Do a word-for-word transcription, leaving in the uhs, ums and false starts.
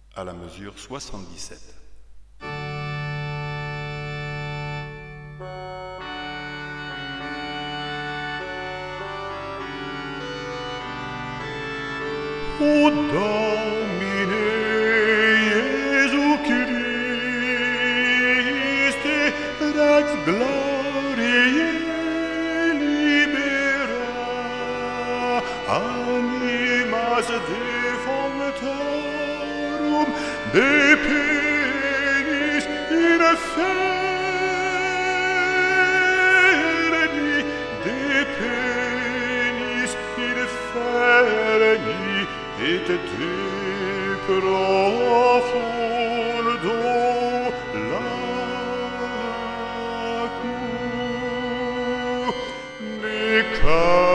à la mesure soixante-dix-sept. O Domine Iesu Christe, Rex gloriae libera, animas defunctorum de penis inferni, de penis inferni, et de profundo lacus, neca